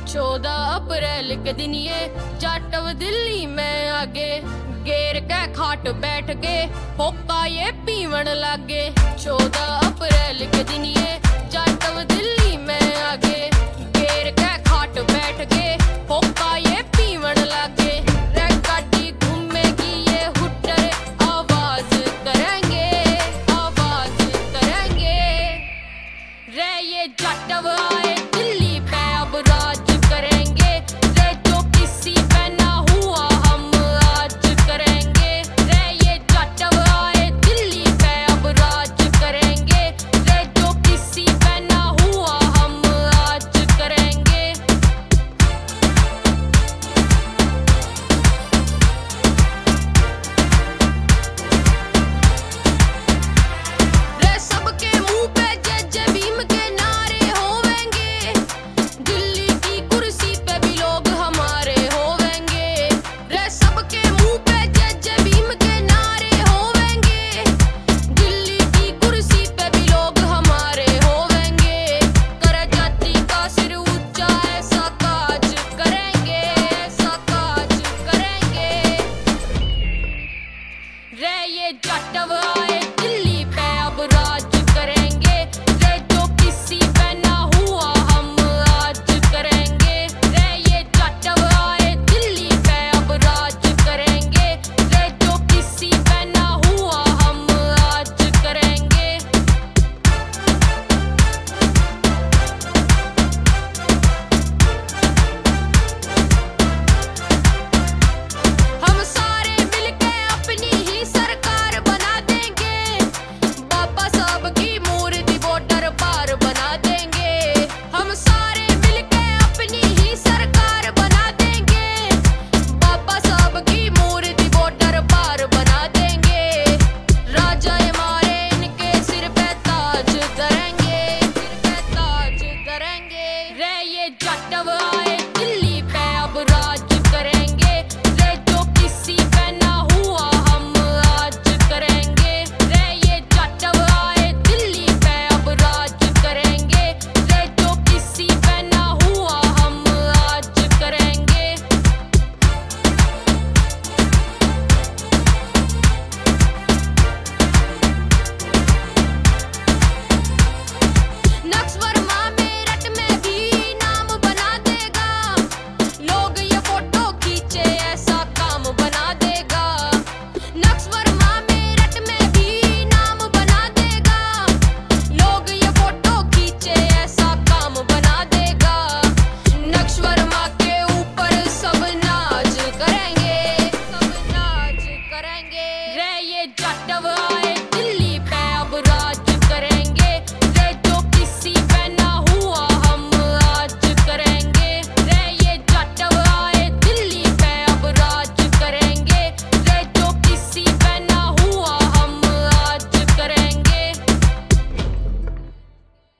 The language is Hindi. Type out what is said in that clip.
14 अप्रैल के दिन ये जाटव दिल्ली में आगे गेर के खाट बैठ के होका ये पीवण लागे। 14 अप्रैल के दिन ये जाटव दिल्ली में आगे गेर के खाट बैठ के होका ये पीवण लागे। रे गाड़ी घूमेगी ये हुट्टर आवाज करेंगे, आवाज करेंगे। रे ये जाटव आए दिल्ली पे अब राज करेंगे। रे जो किसी पे ना हुआ हम आज करेंगे। रे ये जाटव आए दिल्ली पे अब राज करेंगे। रे जो किसी पे ना हुआ हम आज करेंगे। रे सबके मुंह पे जय जय भीम के नारे होवेंगे। दिल्ली की कुर्सी पे भी लोग हमारे होवेंगे। रे सबके मुंह पे जय जय भीम के नारे होवेंगे। दिल्ली की कुर्सी पे भी लोग हमारे होवेंगे। कर जाति का सिर ऊंचा ऐसा काज करेंगे, ऐसा काज करेंगे। रे ये जाटव आए दिल्ली